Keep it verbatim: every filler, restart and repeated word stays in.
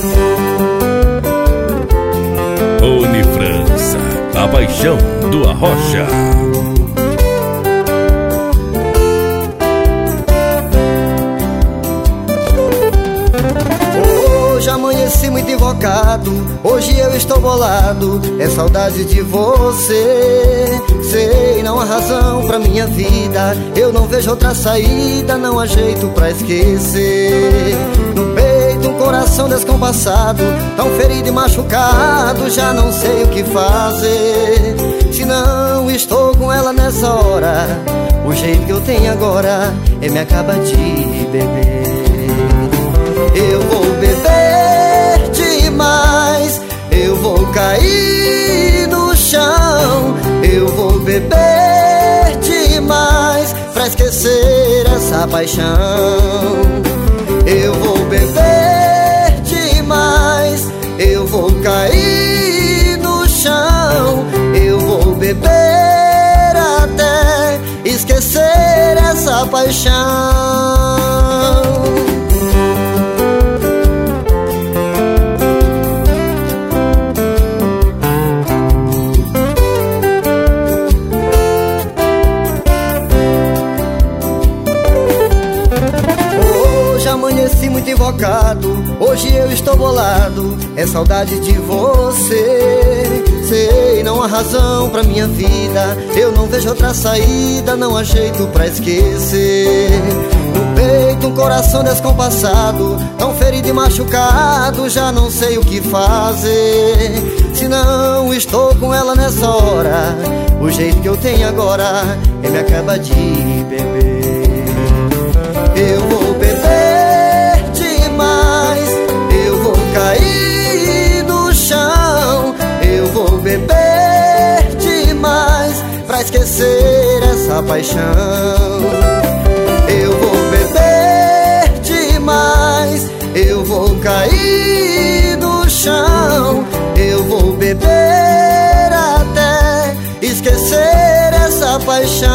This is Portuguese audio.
Unifrança, a paixão do Arrocha. Hoje amanheci muito invocado, hoje eu estou bolado, é saudade de você. Sei, não há razão pra minha vida, eu não vejo outra saída, não há jeito pra esquecer. No peito um coração descompassado, tão ferido e machucado, já não sei o que fazer. Se não estou com ela nessa hora, o jeito que eu tenho agora é me acabar de beber. Eu vou beber demais, eu vou cair no chão. Eu vou beber demais pra esquecer essa paixão. Eu vou beber demais, eu vou cair no chão. Eu vou beber até esquecer essa paixão. Amanheci muito invocado, hoje eu estou bolado, é saudade de você. Sei, não há razão pra minha vida, eu não vejo outra saída, não há jeito pra esquecer. No peito um coração descompassado, tão ferido e machucado, já não sei o que fazer. Se não estou com ela nessa hora, o jeito que eu tenho agora é me acabar de beber. Eu vou beber demais, eu vou cair no chão. Eu vou beber demais pra esquecer essa paixão. Eu vou beber demais, eu vou cair no chão. Eu vou beber até esquecer essa paixão.